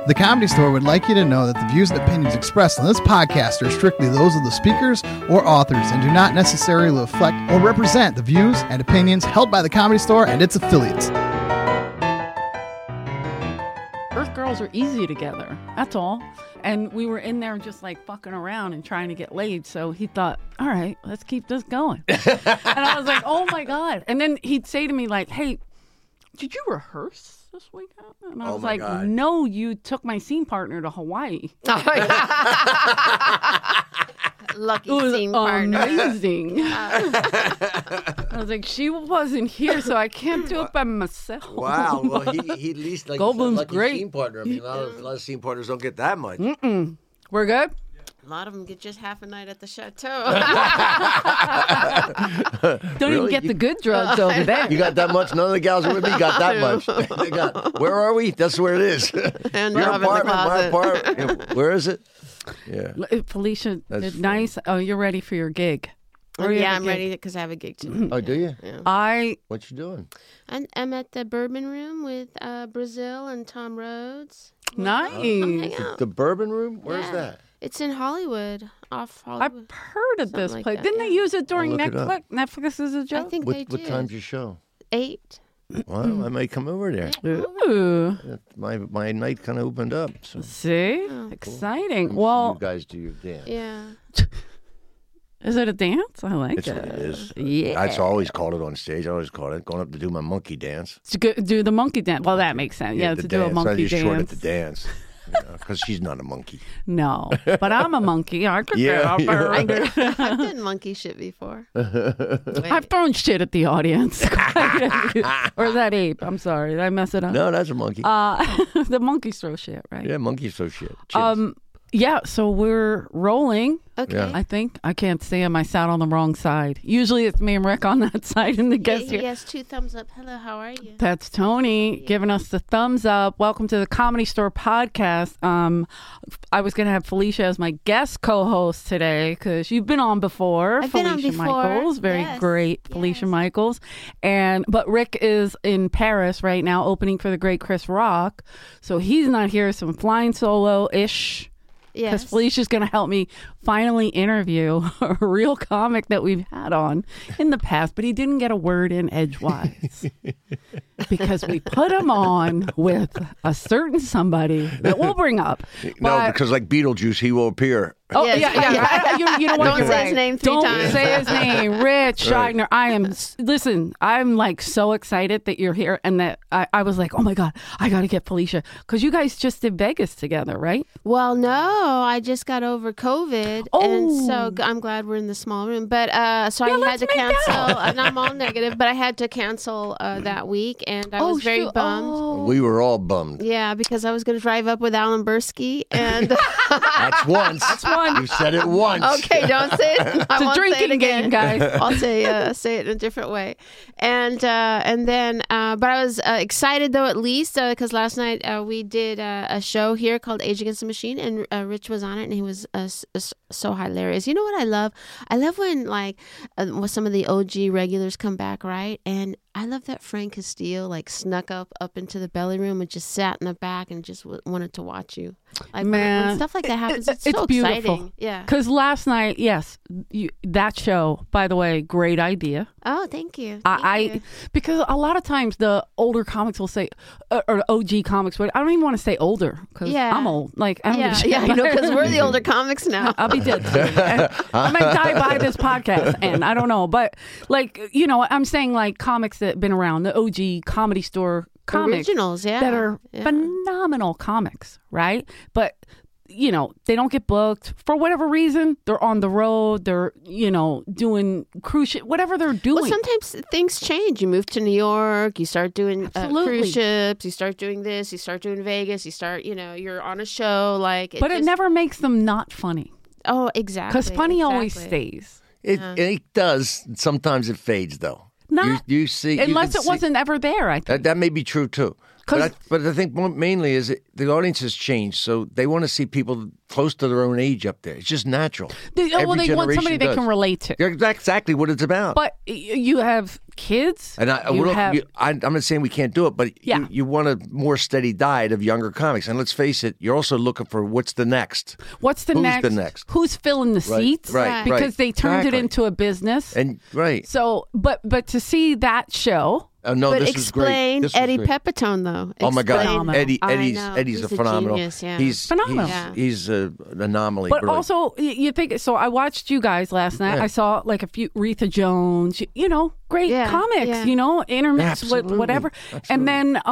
The Comedy Store would like you to know that the views and opinions expressed on this podcast are strictly those of the speakers or authors and do not necessarily reflect or represent the views and opinions held by the Comedy Store and its affiliates. Earth girls are easy together. That's all. And we were in there just like fucking around and trying to get laid. So he thought, all right, let's keep this going. And I was like, oh my God. And then he'd say to me like, hey, did you rehearse this weekend? And I was like, God. no, you took my scene partner to Hawaii. Lucky It was scene partner. amazing. I was like, she wasn't here, so I can't do it by myself. Wow. Well, he at least like Goldblum's lucky great. scene partner. I mean, a lot of scene partners don't get that much. We're good? A lot of them get just half a night at the chateau. Don't even get the good drugs over there. You got that much? None of the gals are with me got that much. They got, where are we? That's where it is. And Your Rob in the apartment, my closet. apartment. Yeah, where is it? Yeah. Felicia, That's nice. Oh, you're ready for your gig. Or you Yeah, have a I'm gig? ready because I have a gig too. Oh, do you? What you doing? I'm at the Bourbon Room with Brazil and Tom Rhodes. Nice. Hang out. The Bourbon Room? Where's Yeah. that? It's in Hollywood, off I've Hollywood. heard of this like place. that, Didn't they yeah. use it during I'll look it up. Netflix? Netflix is a I joke? think they What did. time's your show? 8. Well, I may come over there. Ooh. My night kind of opened up. So See? Oh. Exciting. you Well, guys do your dance. Yeah. is it a dance? I like It's it. what it is. Yeah. I always called it on stage. I always called it going up to do my monkey dance. Do the monkey dance. Well, that makes sense. Yeah, the to do a dance. monkey I just short at dance. the dance. Because she's not a monkey. No, but I'm a monkey. I could Yeah, get up you're there. right. I've done monkey shit before. I've thrown shit at the audience. Or is that ape? I'm sorry. Did I mess it up? No, that's a monkey. The monkeys throw shit, right? Yeah, monkeys throw shit. Chimps. Yeah, so we're rolling. Okay. Yeah. I think. I can't say I sat on the wrong side. Usually it's me and Rick on that side and the guest He here. has 2 thumbs up. Hello, how are you? That's Tony giving us the thumbs up. Welcome to the Comedy Store podcast. I was going to have Felicia as my guest co-host today because you've been on before. I've been on Felicia before. Michaels, very Yes. great Felicia Yes. Michaels. But Rick is in Paris right now opening for the great Chris Rock. So he's not here, so I'm flying solo-ish. Because Yes. Felicia's going to help me finally interview a real comic that we've had on in the past, but he didn't get a word in edgewise because we put him on with a certain somebody that we'll bring up. No, But- because like Beetlejuice, he will appear. Oh, Yes. yeah. You know what? Don't You're say right. his name 3 Don't times. say his name. Rich Right. Scheidner. I'm like so excited that you're here and that I was like, oh my God, I got to get Felicia. Because you guys just did Vegas together, right? Well, no, I just got over COVID, and so I'm glad we're in the small room. But so I had let's to make cancel, out. and I'm all negative, but I had to cancel that week, and I was very shoot. bummed. Oh. We were all bummed. Yeah, because I was going to drive up with Alan Bursky, and That's once. That's one. You said it once. okay, don't say it. I It's a won't say it drinking again. game, guys. I'll say it in a different way, and then but I was excited though at least because last night we did a show here called Age Against the Machine, and Rich was on it, and he was so hilarious. You know what I love? I love when when some of the OG regulars come back, right? And I love that Frank Castillo snuck up into the belly room and just sat in the back and just wanted to watch you. Like Man, when stuff like that happens, it's so beautiful. exciting. Yeah. Because last night, yes, that show, by the way, great idea. Oh, thank you. Thank you. Because a lot of times the older comics will say, or OG comics, but I don't even want to say older because Yeah. I'm old. Like, I don't give a shit. Yeah, you know, because we're the older comics now. I'll be dead soon. I might die by this podcast, and I don't know. But, I'm saying comics that have been around, the OG Comedy Store comics. Originals, yeah. That are Yeah. phenomenal comics, right? But, they don't get booked for whatever reason. They're on the road. They're, doing cruise ship, whatever they're doing. Well, sometimes things change. You move to New York, you start doing Absolutely. cruise ships, you start doing this, you start doing Vegas, you start, you're on a show. It never makes them not funny. Oh, exactly. Because funny always exactly. stays. It does. Sometimes it fades, though. Not you see, unless you it can wasn't ever there, I think. That may be true too. But I think mainly is the audience has changed, so they want to see people close to their own age up there. It's just natural. They want somebody they can relate to. Yeah, that's exactly what it's about. But you have kids. And I'm not saying we can't do it, but you want a more steady diet of younger comics. And let's face it, you're also looking for what's the next. Who's the next? Who's filling the seats? Right. Because they turned it into a business. And right. So, but to see that show. No, but this was great. This Eddie was great. Pepitone, though. Oh my God, Phenomenal. Eddie's a phenomenal. Genius, yeah. He's phenomenal. He's an anomaly. But really. also, you think so. I watched you guys last night. Yeah. I saw like a few Retha Jones. Great comics. Yeah. Intermixed with whatever. Absolutely. And then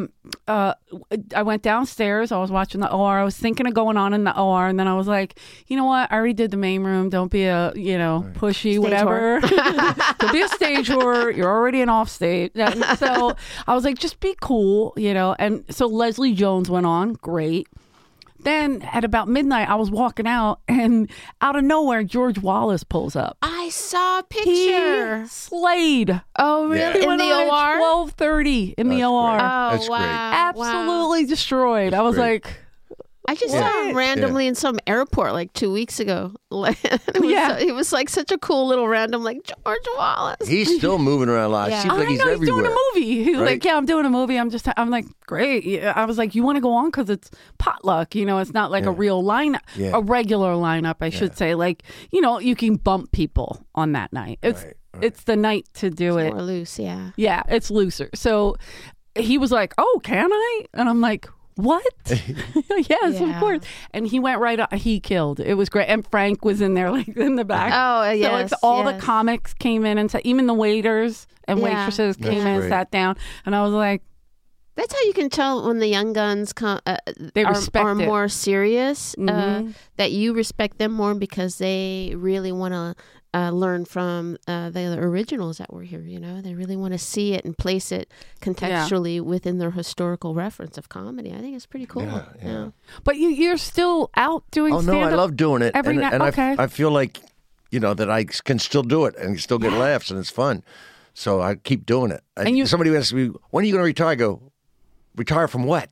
I went downstairs. I was watching the OR. I was thinking of going on in the OR, and then I was like, you know what? I already did the main room. Don't be a pushy, Stage whatever. Don't be a stage whore. You're already an off stage. And so I was like, just be cool, And so Leslie Jones went on. Great. Then at about midnight, I was walking out, and out of nowhere, George Wallace pulls up. I saw a picture. He slayed. Oh, really? Yeah. He In went the on OR? at 12:30 in the That's OR. great. Oh, That's great. wow. Absolutely destroyed. I was great. like, I just saw him randomly in some airport like 2 weeks ago. It was like such a cool little random, like George Wallace. He's still moving around a lot. Yeah. Seems like he's he's everywhere. doing a movie. He's Right. like, yeah, I'm doing a movie. I'm like, great. Yeah. I was like, you want to go on? Because it's potluck. It's not like a real lineup, a regular lineup, I should say. Like, you can bump people on that night. It's the night to do it. More loose, yeah. Yeah, it's looser. So he was like, oh, can I? And I'm like, what? Yes, of course. And he went right up. He killed. It was great. And Frank was in there, like in the back. Oh, yes. So all the comics came in and sat, even the waiters and waitresses came in and sat down. And I was like, that's how you can tell when the young guns they respect are it. more serious, that you respect them more because they really want to learn from the originals that were here. They really want to see it and place it contextually within their historical reference of comedy. I think it's pretty cool. Yeah. But you're still out doing Oh no, stand-up I love doing it, every night. and Okay. I feel like that I can still do it and still get laughs and it's fun. So I keep doing it. Somebody asks me, when are you going to retire? I go, retire from what?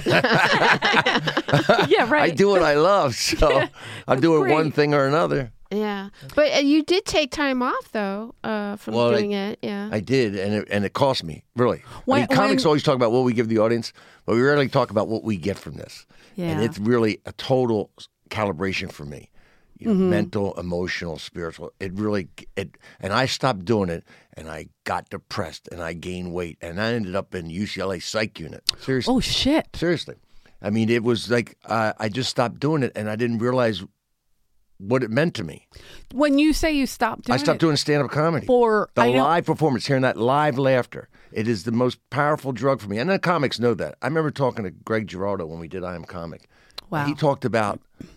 Yeah, right. I do what I love, so I'm doing great. one thing or another. Yeah, but you did take time off though from doing it. Yeah, I did, and it cost me really. When- Comics always talk about what we give the audience, but we rarely talk about what we get from this. Yeah. And it's really a total calibration for me. Mental, emotional, spiritual. And I stopped doing it, and I got depressed, and I gained weight, and I ended up in UCLA psych unit. Seriously. Oh, shit. Seriously. I mean, it was like I just stopped doing it, and I didn't realize what it meant to me. When you say you stopped doing I stopped doing stand-up comedy. For live performance, hearing that live laughter. It is the most powerful drug for me. And the comics know that. I remember talking to Greg Giraldo when we did I Am Comic. Wow. He talked about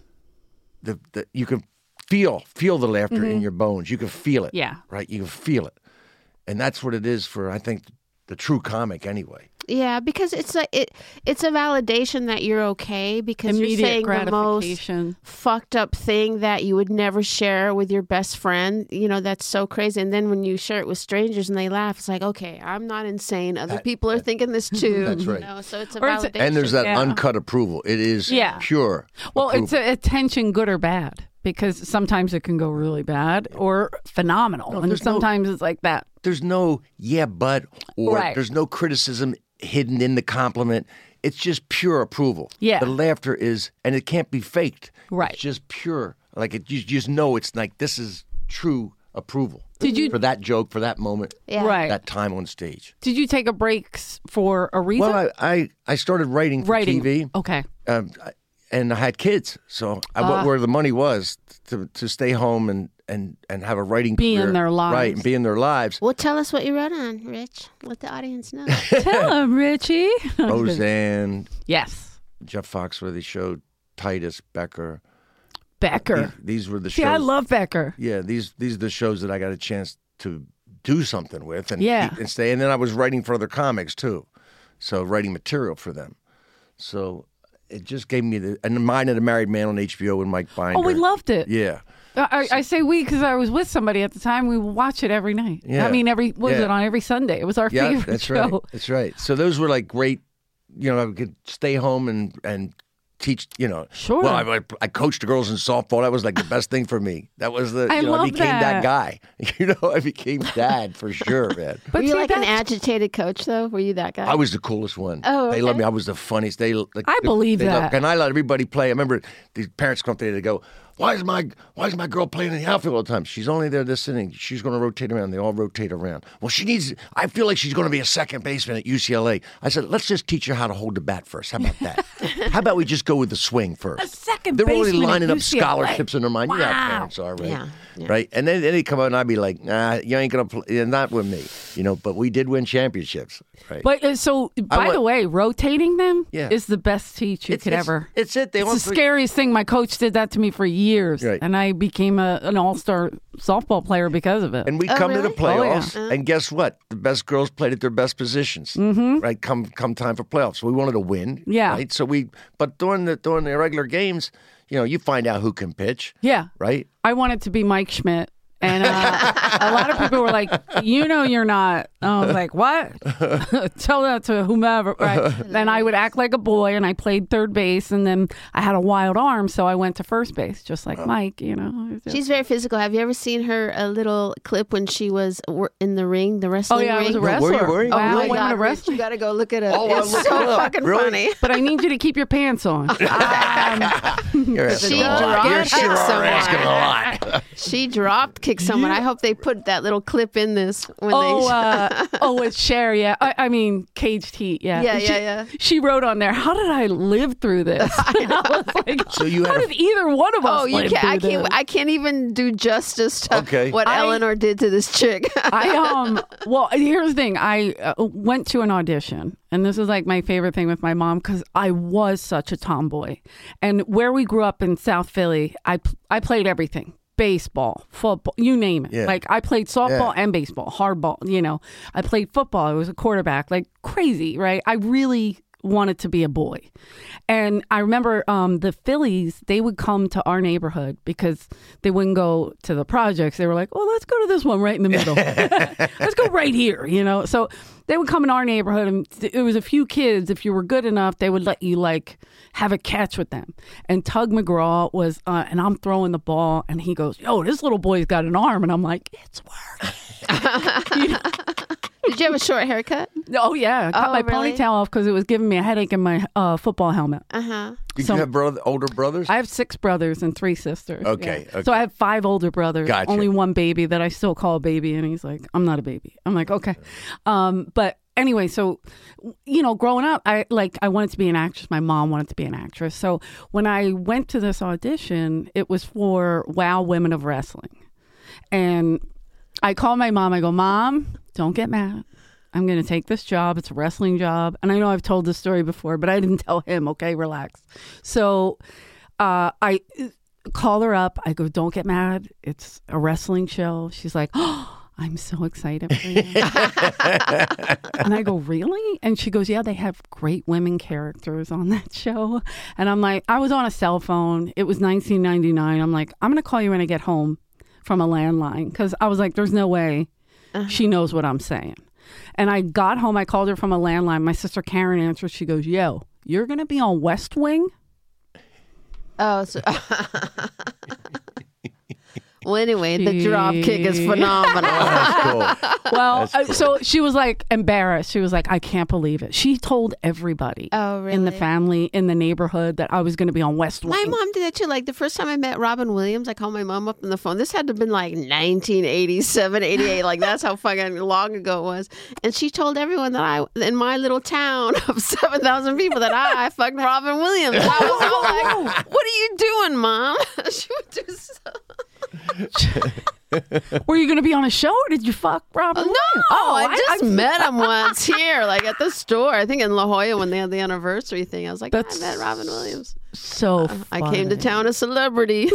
the you can feel the laughter in your bones. You can feel it. Yeah. Right? You can feel it. And that's what it is for, I think, the true comic anyway. Yeah, because it's like it's a validation that you're okay because Immediate you're saying the gratification. most fucked up thing that you would never share with your best friend. That's so crazy. And then when you share it with strangers and they laugh, it's like, okay, I'm not insane. Other people are thinking this too. That's right. So it's a Or it's validation. And there's that Yeah. uncut approval. It is pure Well, approval. it's attention, good or bad, because sometimes it can go really bad or phenomenal, and sometimes it's like that. There's no but or Right. there's no criticism hidden in the compliment. It's just pure approval. Yeah. The laughter is, and it can't be faked. Right. It's just pure. Like you just know it's like this is true approval. Did you- for that joke, for that moment, Yeah. Right. that time on stage? Did you take a break for a reason? Well, I started writing for TV. Okay. And I had kids, so I went where the money was to stay home and have a writing Be in career. their lives. Right, and be in their lives. Well, tell us what you wrote on, Rich. Let the audience know. Tell him, Richie. Roseanne, Yes. Jeff Foxworthy Show, Titus, Becker. Becker. These were the See, shows. I love Becker. Yeah, these are the shows that I got a chance to do something with and Yeah. keep and stay. And then I was writing for other comics too, so writing material for them. So it just gave me and Mine and a Married Man on HBO with Mike Binder. Oh, we loved it. Yeah. I say we because I was with somebody at the time. We would watch it every night. Yeah. I mean, was Yeah. it on every Sunday? It was our Yeah, favorite that's show. right. That's right. So those were like great I could stay home and teach, Sure. Well, I coached the girls in softball. That was like the best thing for me. That was I love became that guy. that. I became dad for sure, man. But Were you see, like an that's- agitated coach, though? Were you that guy? I was the coolest one. Oh, They loved okay. me. I was the funniest. I believe that. And I let everybody play. I remember the parents come up to me, they go, why is my girl playing in the outfield all the time? She's only there this inning. She's going to rotate around. They all rotate around. Well, I feel like she's going to be a second baseman at UCLA. I said, let's just teach her how to hold the bat first. How about that? How about we just go with the swing first? A second They're already baseman at lining up UCLA. scholarships in their mind. You know how Wow. parents are, right? Yeah. Right? And then they come out and I'd be like, nah, you ain't going to play. Not with me. But we did win championships. Right? But so, by the way, rotating them Yeah. is the best teach you could ever. It's it. They It's want the scariest thing. My coach did that to me for years, Right. and I became an all-star softball player because of it. And we come to the really? playoffs, Oh, yeah. and guess what? The best girls played at their best positions, right? Come time for playoffs, we wanted to win, Yeah. right? So but during the regular games, you find out who can pitch, Yeah. right? I wanted to be Mike Schmidt. And a lot of people were like, you're not. I was like, what? Tell that to whomever. Right? Then I would act like a boy, and I played third base, and then I had a wild arm, so I went to first base, just like Mike, She's very physical. Have you ever seen her a little clip when she was in the ring, the wrestling I ring? was a were you- wrestler. were you? Oh Wow, my I went God, to Rich, wrestling. you got to go look it up. Oh, I'll It's look so it up. fucking Really? funny. But I need you to keep your pants on. You're She asking a lot. dropped You're someone. asking a lot. She dropped kicked someone. I hope they put that little clip in this when It's Cher, yeah. I mean, Caged Heat, yeah. Yeah. She wrote on there, how did I live through this? And I was like, So you how had did either one of us Oh, you live can't! through this? I can't even do justice to Okay. what Eleanor did to this chick. Well, here's the thing. I went to an audition, and this is like my favorite thing with my mom because I was such a tomboy. And where we grew up in South Philly, I played everything. Baseball, football, you name it. Yeah. Like I played softball Yeah. and baseball, hardball, I played football. I was a quarterback, like crazy, right? I really wanted to be a boy. And I remember the Phillies, they would come to our neighborhood because they wouldn't go to the projects. They were like, oh, let's go to this one right in the middle. Let's go right here, So they would come in our neighborhood, and it was a few kids. If you were good enough, they would let you have a catch with them. And Tug McGraw was, and I'm throwing the ball, and he goes, yo, this little boy's got an arm. And I'm like, it's working. Did you have a short haircut? Oh, yeah. I cut my really? ponytail off because it was giving me a headache in my football helmet. Did So- you have older brothers? I have 6 brothers and 3 sisters. Okay, yeah. okay. So I have 5 older brothers. Gotcha. Only 1 baby that I still call a baby, and he's like, I'm not a baby. I'm like, okay. But anyway, so growing up, I wanted to be an actress. My mom wanted to be an actress. So when I went to this audition, it was for Wow Women of Wrestling, and I called my mom. I go, Mom, don't get mad. I'm going to take this job. It's a wrestling job. And I know I've told this story before, but I didn't tell him. Okay, relax. So I call her up. I go, don't get mad. It's a wrestling show. She's like, oh, I'm so excited for you. And I go, really? And she goes, yeah, they have great women characters on that show. And I'm like, I was on a cell phone. It was 1999. I'm like, I'm going to call you when I get home from a landline. Because I was like, there's no way she knows what I'm saying. And I got home. I called her from a landline. My sister Karen answered. She goes, yo, you're going to be on West Wing? Oh, so well, anyway, the drop kick is phenomenal. That's cool. Well, That's cool. so she was like embarrassed. She was like, I can't believe it. She told everybody Oh, in the really? family, in the neighborhood, that I was going to be on West Wing. My mom did that too. Like the first time I met Robin Williams, I called my mom up on the phone. This had to have been like 1987, 88. Like that's how fucking long ago it was. And she told everyone that in my little town of 7,000 people, that I fucked Robin Williams. I was all like, what are you doing, Mom? She would do so. Were you going to be on a show, or did you fuck Robin No, Williams? I just met him once here, like at the store. I think in La Jolla when they had the anniversary thing. I was like, I met Robin Williams. So I came to town a celebrity.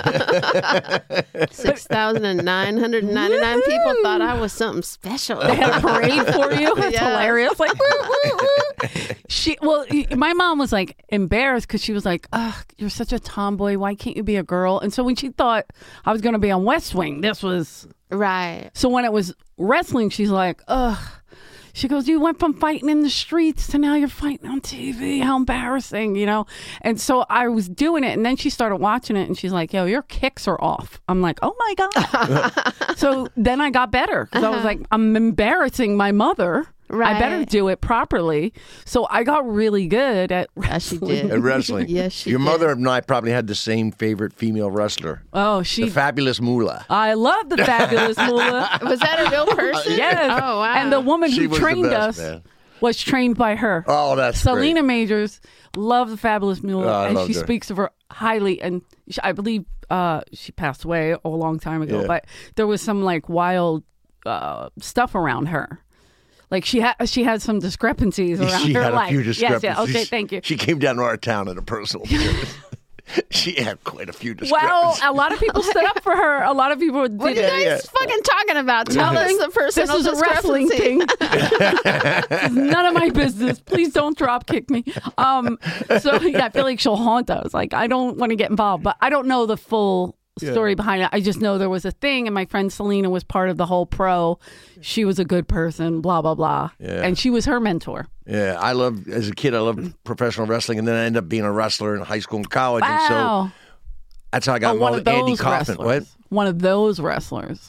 6,999 people thought I was something special. They had a parade for you. That's Yeah. hilarious. Like, woo, woo, woo. My mom was like embarrassed because she was like, "Ugh, you're such a tomboy. Why can't you be a girl?" And so when she thought I was going to be on West Wing, this was Right. so. When it was wrestling, she's like, "Ugh." She goes, you went from fighting in the streets to now you're fighting on TV. How embarrassing, you know? And so I was doing it, and then she started watching it, and she's like, yo, your kicks are off. I'm like, oh my God. So then I got better because I was like, I'm embarrassing my mother. Right. I better do it properly. So I got really good at wrestling. She did. At wrestling. Yes, she Your did. mother and I probably had the same favorite female wrestler, Oh, the Fabulous Moolah. I love the Fabulous Moolah. Was that a real person? Yes. Oh, wow. And the woman She who was the trained best, us man. was trained by her. Oh, that's Selena great. Majors loved the Fabulous Moolah, Oh, I and loved she her. speaks of her highly. And I believe she passed away a long time ago, Yeah. but there was some like wild stuff around her. Like she had some discrepancies around She her had a life. few Yes, discrepancies. yeah, okay, thank you. She came down to our town in a personal business. She had quite a few Well, discrepancies. a lot of people stood up for her. A lot of people did What are you it. guys fucking talking about? Tell us the personal This is a wrestling discrepancy. thing. It's none of my business. Please don't drop kick me. So yeah, I feel like she'll haunt us. Like I don't want to get involved, but I don't know the full story behind it. I just know there was a thing, and my friend Selena was part of the whole pro. She was a good person, blah blah blah, and she was her mentor. Yeah, as a kid, I loved professional wrestling, and then I ended up being a wrestler in high school and college. And so Wow. that's how I got Oh, one involved of with Andy those Kaufman. wrestlers. What? One of those wrestlers.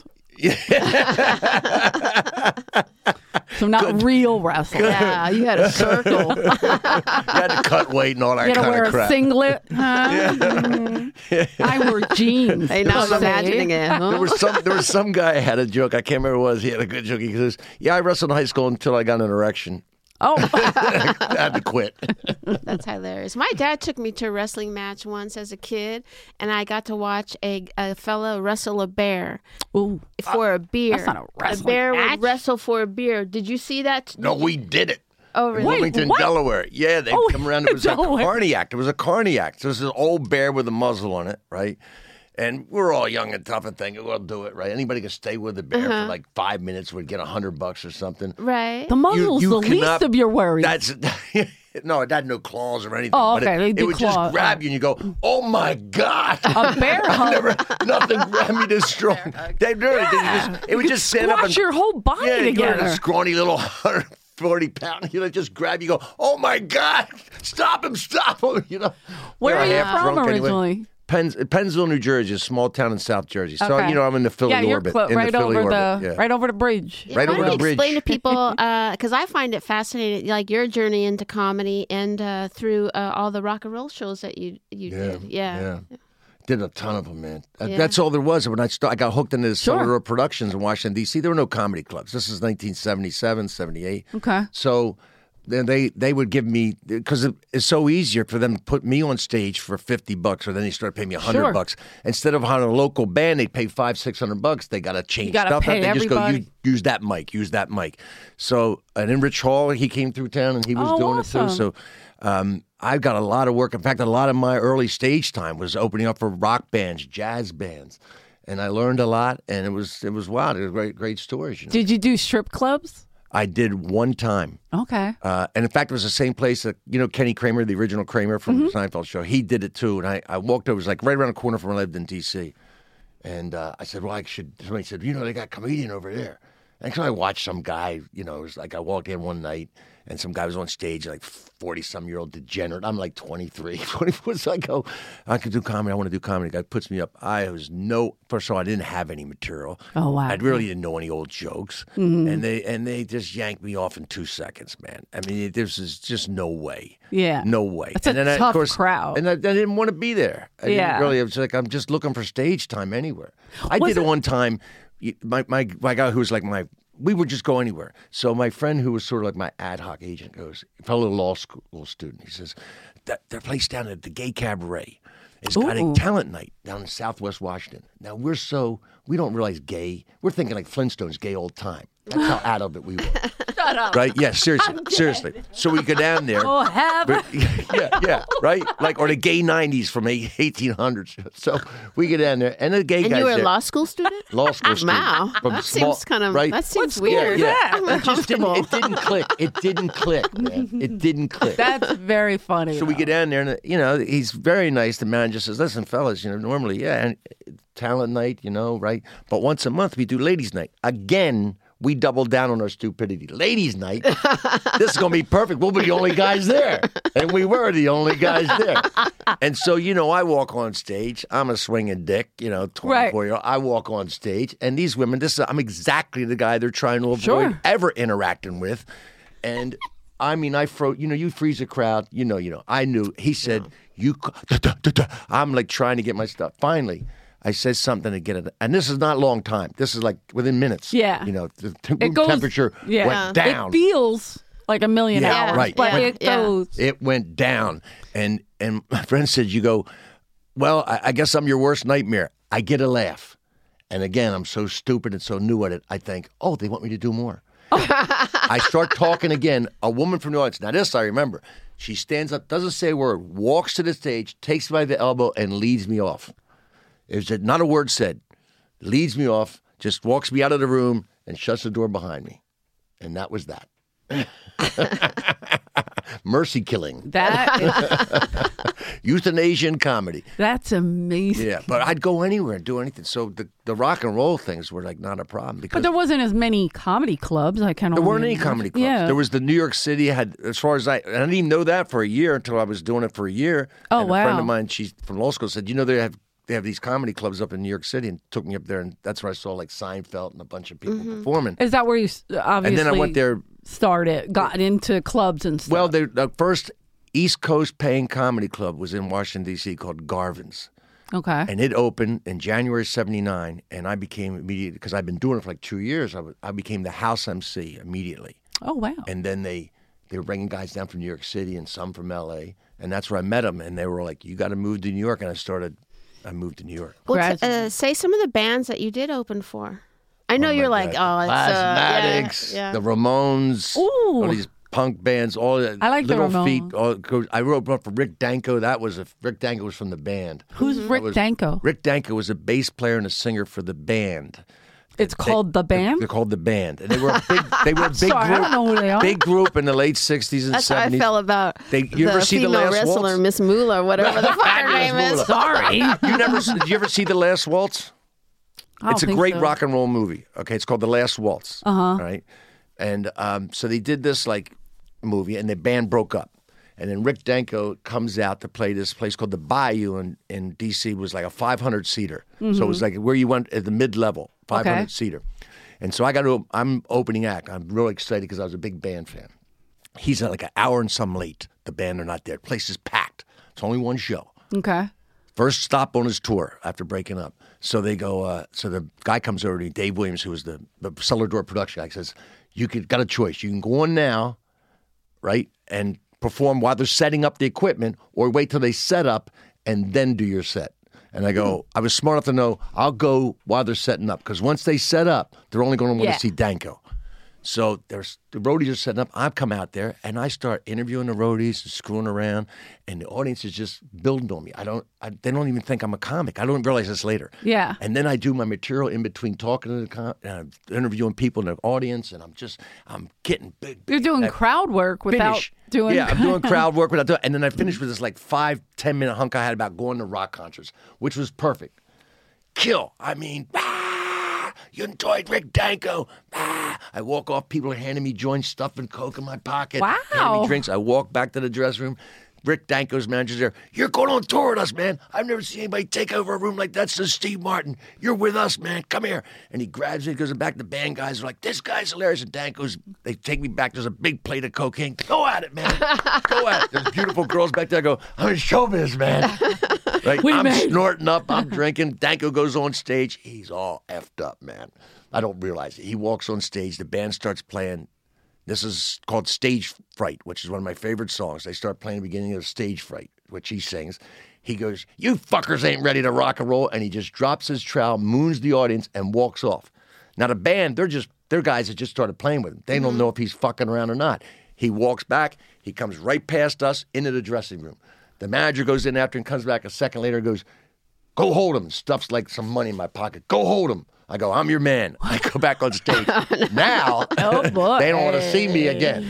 So not real wrestling. Yeah, you had a circle. You had to cut weight and all that You gotta kind wear of a crap. singlet. Huh? I wore jeans. Hey, now I'm per se. imagining it. Huh? There was some guy who had a joke. I can't remember what it was. He had a good joke. He goes, "Yeah, I wrestled in high school until I got an erection. Oh, I had to quit." That's hilarious. My dad took me to a wrestling match once as a kid, and I got to watch a fella wrestle a bear ooh. for a beer. That's not a wrestling bear match. would wrestle for a beer. Did you see that? No, we did it. Oh, really? Wilmington, what? Delaware. Yeah, they Oh, come around. It was a Delaware. carny act. It was a carny act. So it was an old bear with a muzzle on it, right? And we're all young and tough and thinking, we'll do it, right? Anybody can stay with the bear for like 5 minutes, would get $100 or something. Right. The muzzle's You the least cannot- of your worries. That's no, it had no claws or anything. Oh, but okay, they it do would claw- just grab you and you go, "Oh my God!" a bear hug. Nothing grabbed me this strong. They really, it would just stand up and Squash your whole body yeah, you go to together. a scrawny little 140-pound, just grab you. Go, "Oh my God! Stop him! Stop him!" Where They are were you half from drunk anyway. originally? Pennsville, New Jersey, a small town in South Jersey. So Okay. I'm in the Philly Yeah, you're orbit. close, in right the Philly over orbit. the yeah. right over the bridge. Right Why over don't the you bridge. explain to people, because I find it fascinating, like your journey into comedy and through all the rock and roll shows that you did. Yeah. Did a ton of them, man. Yeah. That's all there was. When I got hooked into Sure. Silver Road Productions in Washington, D.C., there were no comedy clubs. This is 1977, 78. Okay. So then they would give me, because it's so easier for them to put me on stage for $50, or then they start paying me $100. Instead of on a local band, they pay $500-$600. They got to change gotta stuff. pay They just go, everybody. use that mic. So, and then Rich Hall, he came through town and he was doing it too. So I've got a lot of work. In fact, a lot of my early stage time was opening up for rock bands, jazz bands. And I learned a lot, and it was wild. It was great stories. Did you do strip clubs? I did one time. Okay. And in fact, it was the same place that, Kenny Kramer, the original Kramer from the Seinfeld show, he did it too. And I walked over, it was like right around the corner from where I lived in D.C. And I said, well, somebody said, they got a comedian over there. And so I watched some guy, it was like I walked in one night and some guy was on stage, like 40-some-year-old degenerate. I'm like 23, 24. So I go, I could do comedy. I want to do comedy. The guy puts me up. First of all, I didn't have any material. Oh, wow. I really didn't know any old jokes. And they just yanked me off in 2 seconds, man. I mean, this is just no way. Yeah. No way. It's a tough crowd. And I didn't want to be there. I Yeah. didn't really. I was like, I'm just looking for stage time anywhere. I Was did it it- one time. My guy who was like we would just go anywhere. So my friend who was sort of like my ad hoc agent goes, fellow law school student, he says, that place down at the Gay Cabaret has got a Ooh. talent night down in Southwest Washington. Now we don't realize gay. We're thinking like Flintstones, gay old time. That's how out of it we were. Shut up. Right? Yeah, seriously. So we go down there. Oh, heaven. yeah, right? Like, or the gay 90s from 1800s. So we get down there, and the gay And guys you were a there, law school student? law school student. Wow. from That small- seems kind of, right? that seems What school weird. is that? I'm It just didn't, uncomfortable. it didn't click. It didn't click, man. It didn't click. That's very funny. So we though. get down there, and he's very nice. The manager says, "Listen, fellas, normally, and talent night, right? But once a month we do ladies' night again we doubled down on our stupidity. Ladies' night, this is going to be perfect. We'll be the only guys there. And we were the only guys there. And so, I walk on stage. I'm a swinging dick, 24-year-old. I walk on stage. And these women, I'm exactly the guy they're trying to avoid ever interacting with. And I froze. You freeze a crowd. I knew. He said, I'm like trying to get my stuff. Finally, I said something to get it. And this is not a long time. This is like within minutes. Yeah. The room temperature went down. It feels like a million hours. Right. But it goes. It went down. And my friend said, you go, well, I guess I'm your worst nightmare. I get a laugh. And again, I'm so stupid and so new at it. I think, they want me to do more. I start talking again. A woman from the audience. Now this I remember. She stands up, doesn't say a word, walks to the stage, takes me by the elbow, and leads me off. There's not a word said. Leads me off, just walks me out of the room, and shuts the door behind me. And that was that. Mercy killing. That is, Euthanasian comedy. that's amazing. Yeah, but I'd go anywhere and do anything. So the rock and roll things were like not a problem because But there wasn't as many comedy clubs. there weren't any comedy clubs. Yeah. There was the New York City had, as far as I didn't even know that for a year until I was doing it for a year. Oh, and a friend wow. of mine, she's from law school, said, they have these comedy clubs up in New York City, and took me up there, and that's where I saw like Seinfeld and a bunch of people performing. Is that where you obviously And then I went there. got into clubs and stuff? Well, the first East Coast paying comedy club was in Washington, D.C. called Garvin's. Okay. And it opened in January '79, and I became immediately, because I've been doing it for like 2 years, I became the house MC immediately. Oh, wow. And then they were bringing guys down from New York City and some from L.A., and that's where I met them, and they were like, you got to move to New York, and I moved to New York. Well, say some of the bands that you did open for. I know you're like, God. Plasmatics, the Ramones, Ooh. all these punk bands, all that. I like the Little Ramones. Feet. I wrote one for Rick Danko. Rick Danko was from the band. Who's Rick Danko? Rick Danko was a bass player and a singer for the band. It's called The Band? They're called The Band. And they were a big Sorry, group. I don't know who they are. Big group in the late 60s and That's 70s. how I felt about You ever see The female Last wrestler, Waltz? Miss Moolah, whatever the fuck her name is. Sorry. Did you ever see The Last Waltz? I don't It's a think great so. rock and roll movie. Okay, it's called The Last Waltz. Right, and so they did this movie, and the band broke up. And then Rick Danko comes out to play this place called the Bayou in D.C. It was like a 500-seater. So it was like where you went at the mid-level, 500-seater. And so I'm opening act. I'm really excited because I was a big band fan. He's like an hour and some late. The band are not there. The place is packed. It's only one show. Okay. First stop on his tour after breaking up. So they go, so the guy comes over to me, Dave Williams, who was the Cellar Door production guy, says, got a choice. You can go on now, right, and perform while they're setting up the equipment, or wait till they set up and then do your set. And I go, I was smart enough to know I'll go while they're setting up, because once they set up, they're only going to want to see Danko. So the roadies are setting up. I come out there and I start interviewing the roadies and screwing around, and the audience is just building on me. They don't even think I'm a comic. I don't realize this later. Yeah. And then I do my material in between talking to interviewing people in the audience, and I'm getting big. You're doing crowd work without doing. Yeah, I'm doing crowd work without doing. And then I finished with this 5-10 minute hunk I had about going to rock concerts, which was perfect. Kill. I mean. You enjoyed Rick Danko. I walk off. People are handing me joints, stuff and Coke in my pocket. Wow. Handing me drinks. I walk back to the dressing room. Rick Danko's manager's there. You're going on tour with us, man. I've never seen anybody take over a room like that since Steve Martin. You're with us, man. Come here. And he grabs me, goes back. The band guys are like, this guy's hilarious. And they take me back. There's a big plate of cocaine. Go at it, man. Go at it. There's beautiful girls back there. I go, I'm in showbiz, man. Right? I'm snorting up. I'm drinking. Danko goes on stage. He's all effed up, man. I don't realize it. He walks on stage. The band starts playing. This is called Stage Fright, which is one of my favorite songs. They start playing the beginning of Stage Fright, which he sings. He goes, you fuckers ain't ready to rock and roll. And he just drops his trowel, moons the audience, and walks off. Now, the band, they're guys that just started playing with him. They don't know if he's fucking around or not. He walks back. He comes right past us into the dressing room. The manager goes in after and comes back a second later and goes, go hold him. Stuffs like some money in my pocket. Go hold him. I go, I'm your man. I go back on stage. Now, Oh, boy. they don't want to see me again.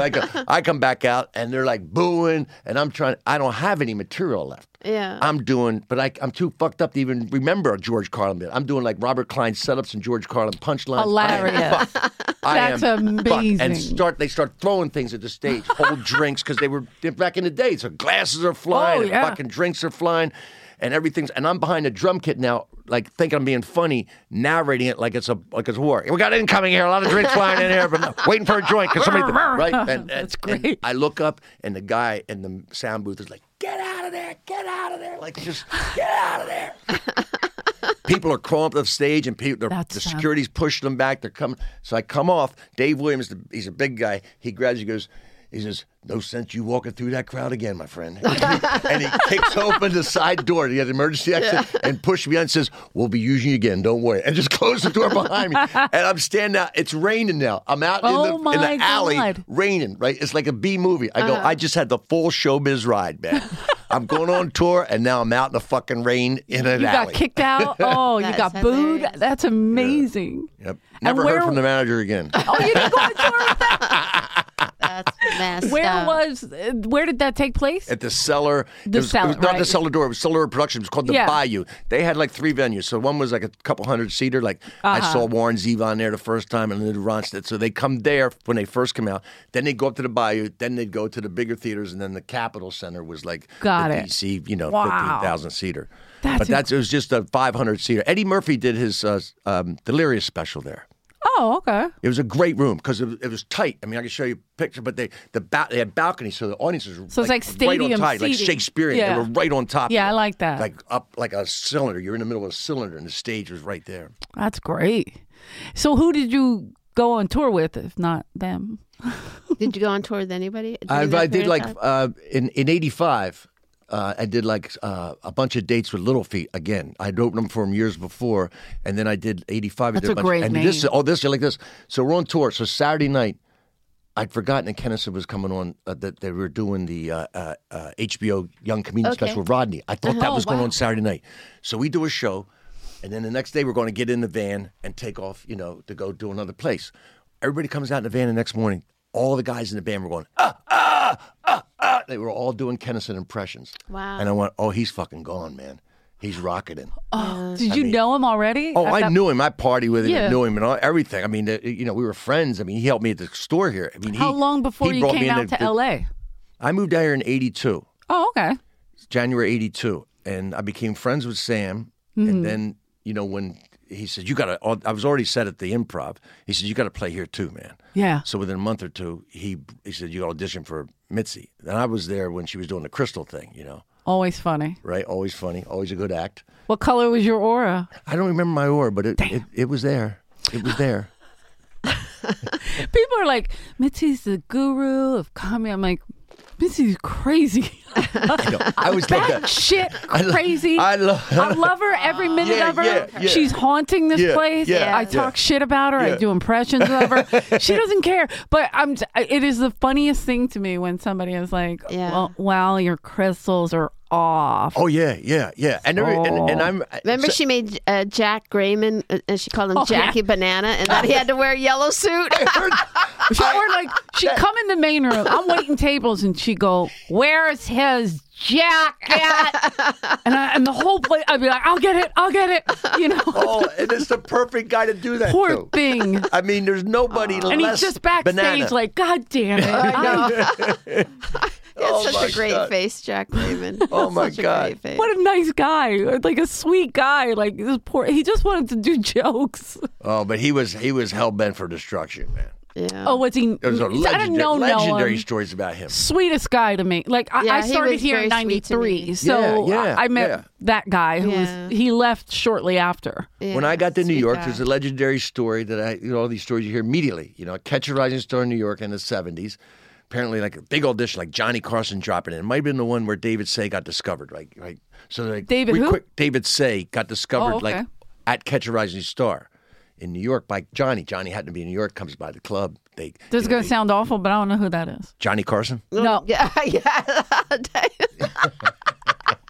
I come back out, and they're like booing, and I don't have any material left. Yeah. I'm too fucked up to even remember a George Carlin bit. I'm doing like Robert Klein setups and George Carlin punchlines. Hilarious. That's amazing. And they start throwing things at the stage, hold drinks, because they're back in the day. So glasses are flying, and fucking drinks are flying, and everything's. And I'm behind a drum kit now, like thinking I'm being funny, narrating it like it's a war. We got incoming here, a lot of drinks flying in here, but waiting for a joint because somebody right. And, That's great. And I look up, and the guy in the sound booth is like, "Get out of there! Get out of there! Like just get out of there!" People are crawling up the stage, and the security's pushing them back. They're coming. So I come off. Dave Williams, he's a big guy. He grabs. He says, "No sense you walking through that crowd again, my friend." And he kicks open the side door, the emergency exit, and pushes me out and says, "We'll be using you again. Don't worry." And just closed the door behind me. And I'm standing out. It's raining now. I'm out in the alley, raining. Right? It's like a B movie. I go. I just had the full showbiz ride, man. I'm going on tour, and now I'm out in the fucking rain in an alley. You got kicked out? Oh, you got booed? hilarious. That's amazing. Yep. Never heard from the manager again. Oh, you didn't go on tour with them? That's messed up. Where did that take place? At the Cellar. The it was Cellar, not right. the Cellar Door. It was Cellar Productions. It was called the Bayou. They had like 3 venues. So one was like a couple 100-seater. Like I saw Warren Zevon there the first time, and then Ronstadt. So they come there when they first come out. Then they go up to the Bayou. Then they'd go to the bigger theaters, and then the Capitol Center was like DC, 15,000-seater. It was just a 500-seater. Eddie Murphy did his Delirious special there. Oh, okay. It was a great room because it was tight. I mean, I can show you a picture, but they had balconies, so the audiences were So it's like stadium right on top, like seating. Shakespearean. Yeah. They were right on top. Yeah, of it. I like that. Like up like a cylinder. You're in the middle of a cylinder, and the stage was right there. That's great. So who did you go on tour with, if not them? Did you go on tour with anybody? I did like in '85. I did like a bunch of dates with Little Feat again. I'd opened them for them years before, and then I did '85. That's I did a great and name. this like this. So we're on tour. So Saturday night, I'd forgotten that Kennison was coming on. That they were doing the HBO Young Comedian Special with Rodney. I thought that was going on Saturday night. So we do a show, and then the next day we're going to get in the van and take off, to go do another place. Everybody comes out in the van the next morning. All the guys in the band were going, They were all doing Kennison impressions. Wow. And I went, oh, he's fucking gone, man. He's rocketing. Oh, did you know him already? Oh, I knew him. I partied with him. Yeah. I knew him and everything. I mean, we were friends. I mean, he helped me at the store here. I mean, How long before he you brought came me out to L.A.? I moved out here in '82. Oh, okay. January '82. And I became friends with Sam. Mm-hmm. And then, when he said, I was already set at the Improv. He said, you got to play here too, man. Yeah. So within a month or two, he said, you got to audition for Mitzi. And I was there when she was doing the Crystal thing, Always funny. Right? Always funny. Always a good act. What color was your aura? I don't remember my aura, but it was there. It was there. People are like, Mitzi's the guru of comedy. I'm like, Mitzi's crazy. I was like that. Shit crazy. I love her every minute of her. Yeah. She's haunting this place. yeah, I talk shit about her. I do impressions of her. She doesn't care. But it is the funniest thing to me when somebody is like, well, your crystals are off. Oh yeah. And I'm Remember she made Jack Grayman, and she called him Jackie Banana, and that he had to wear a yellow suit. She'd come in the main room. I'm waiting tables, and she'd go, "Where's his jacket?" and the whole place, I'd be like, "I'll get it." Oh, and it's the perfect guy to do that. Poor thing. I mean, there's nobody less And he's just backstage banana. like, "God damn it!" I He had such a great face, Jack Grayman. Oh my Such a God. great face. What a nice guy, like a sweet guy. Like this poor, he just wanted to do jokes. Oh, but he was hell bent for destruction, man. Yeah. Oh, was he? There was I didn't know legendary him. stories about him. Sweetest guy to me. Like I he started was here in very sweet to me. '93, so Yeah, I met that guy who he left shortly after. Yeah, When I got to New sweet York, guy. there's a legendary story that all these stories you hear immediately. Catch a Rising Star in New York in the 70s. Apparently, like a big audition, like Johnny Carson dropping in. It might have been the one where David Say got discovered, right? So like David who? David Say got discovered okay. like at Catch a Rising Star in New York by Johnny. Johnny happened to be in New York, comes by the club. This is going to sound awful, but I don't know who that is. Johnny Carson? No. Yeah.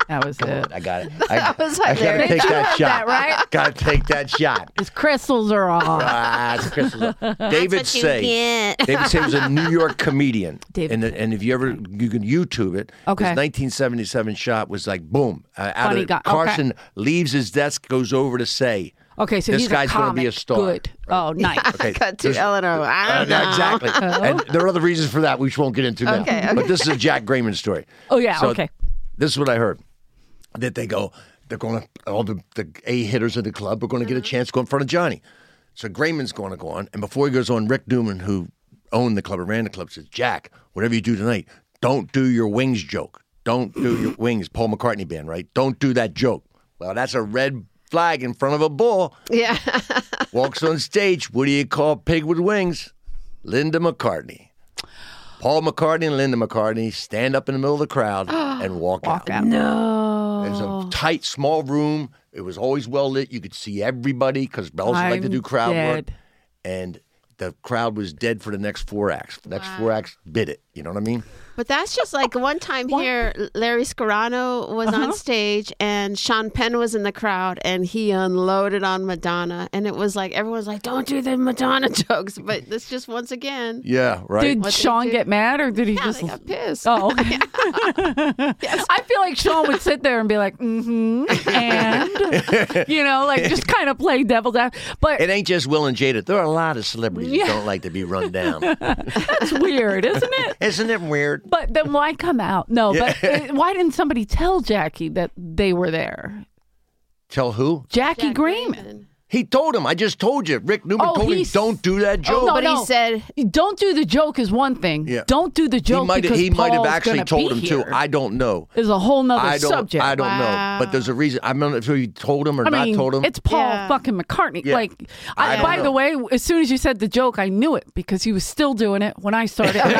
That was it. I got it. That was I gotta hilarious. take that You heard shot. that, right? Gotta take that shot. His crystals are off. It's Crystal. David what you Say. get. David Say was a New York comedian. David And if you can YouTube it. Okay. His 1977 shot was like boom. Out Funny of guy. Okay. Carson leaves his desk, goes over to Say. Okay, so This he's guy's a gonna comic. be a star. Good. Oh, nice. Okay. Cut to There's- Eleanor. I don't know. Exactly. And there are other reasons for that which we won't get into now. Okay. But this is a Jack Grayman story. Oh, yeah, So okay. This is what I heard. That they're going to, all the A hitters in the club are going to get a chance to go in front of Johnny. So Grayman's going to go on. And before he goes on, Rick Newman, who owned the club or ran the club, says, Jack, whatever you do tonight, don't do your wings joke. Don't do your wings, Paul McCartney band, right? Don't do that joke. Well, that's a red flag in front of a bull. Yeah. Walks on stage. What do you call a pig with wings? Linda McCartney. Paul McCartney and Linda McCartney stand up in the middle of the crowd and walk out. No. There's a tight, small room. It was always well lit. You could see everybody because Bells like to I'm do crowd work. dead. And the crowd was dead for the next 4 acts. The next 4 acts bit it. You know what I mean? But that's just like one time here, Larry Scarano was on stage and Sean Penn was in the crowd and he unloaded on Madonna. And it was like, everyone's like, don't do the Madonna jokes. But this just once again. Yeah, right. Did What they Sean do- get mad or did he Yeah, just. they got pissed. Oh, okay. I feel like Sean would sit there and be like, and, like just kind of play devil's advocate. But It ain't just Will and Jada. There are a lot of celebrities who don't like to be run down. that's weird, isn't it? Isn't it weird? But then why come out? No, but why didn't somebody tell Jackie that they were there? Tell who? Jackie Jack Grayman. He told him. I just told you. Rick Newman Oh, told him, he's- don't do that joke. no, But no. he said, Don't do the joke is one thing. Yeah. Don't do the joke because He might have Paul's actually gonna told be him too. here. I don't know. Is a whole nother I don't. subject. I don't know. But there's a reason. I'm not sure you told him or I not mean, told him. it's Paul Yeah. fucking McCartney. Yeah. Like, I don't by know. the way, as soon as you said the joke, I knew it because he was still doing it when I started. in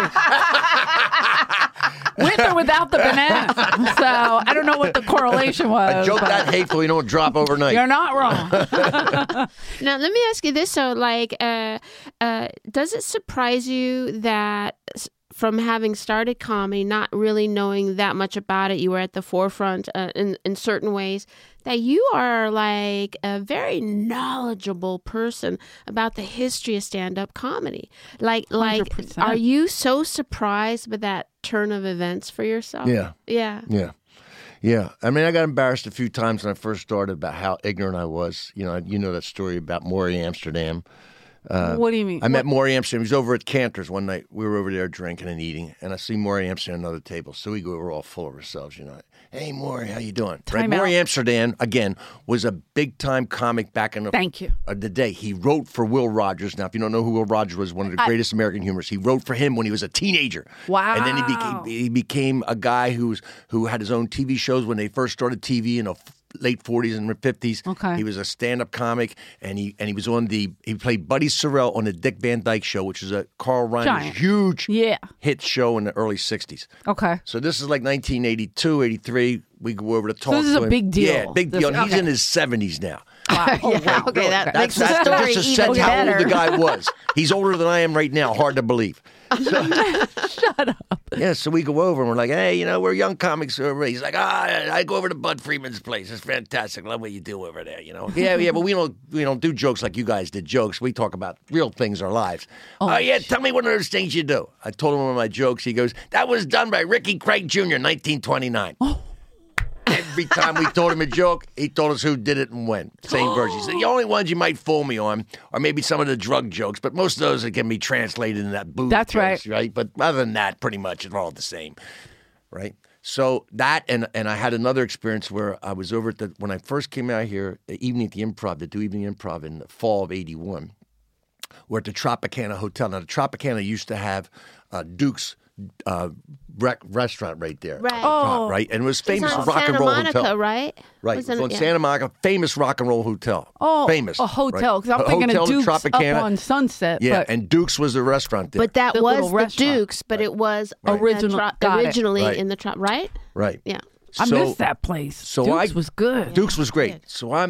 93. With or without the banana. So I don't know what the correlation was. a joke but that hateful, you don't drop overnight. You're not wrong. now let me ask you this. So like, does it surprise you that from having started comedy, not really knowing that much about it, you were at the forefront in certain ways, that you are like a very knowledgeable person about the history of stand-up comedy. Like, 100%. are you so surprised by that turn of events for yourself? Yeah. Yeah. Yeah. Yeah. I mean, I got embarrassed a few times when I first started about how ignorant I was. You know that story about Maury Amsterdam. What do you mean? I met Maury Amsterdam. He was over at Cantor's one night. We were over there drinking and eating, and I see Maury Amsterdam at another table. So we were all full of ourselves, Hey, Maury, how you doing? Time Maury out. Amsterdam, again, was a big-time comic back in Thank you. the day. He wrote for Will Rogers. Now, if you don't know who Will Rogers was, one of the greatest American humorists. He wrote for him when he was a teenager. Wow. And then he became a guy who had his own TV shows when they first started TV in the late 40s and 50s. Okay. He was a stand-up comic, and he was on he played Buddy Sorrell on the Dick Van Dyke Show, which is a Carl Reiner's Giant. huge Yeah. hit show in the early 60s. Okay. So this is like 1982, 83. We go over to talk this is to a him. big deal. Yeah, big This- deal. And he's okay. in his 70s now. Wow. Oh, Yeah, wow. okay, that Okay. makes the story just a even sense how old better. the guy was. He's older than I am right now. Hard to believe. Shut up. Yeah, so we go over and we're like, hey, we're young comics. He's like, I go over to Bud Freeman's place. It's fantastic. Love what you do over there. Yeah, but we don't do jokes like you guys did jokes. We talk about real things, our lives. Oh yeah, tell me one of those things you do. I told him one of my jokes. He goes, that was done by Ricky Craig Jr. 1929. Every time we told him a joke, he told us who did it and when. Same version. He said, the only ones you might fool me on are maybe some of the drug jokes, but most of those can be translated into that booze That's jokes, right? But other than that, pretty much it's all the same, right? So that, and I had another experience where I was over at when I first came out here, the evening at the Improv, to do evening improv in the fall of 81, we're at the Tropicana Hotel. Now, the Tropicana used to have Duke's restaurant right there. Right. Oh. Right? And it was It's famous on rock and Santa roll Monica, hotel. right? Right. Was It was it- on yeah. Santa Monica, famous rock and roll hotel. Oh, famous. a hotel. Because I'm A thinking hotel of in Duke's up Tropicana. on Sunset. Yeah, but and Duke's was the restaurant there. But that The was little the restaurant. Duke's, but it was Original- got it. originally Right. in the top, right? right. Yeah. I So- missed that place. so Duke's I- was good. Duke's was great. So I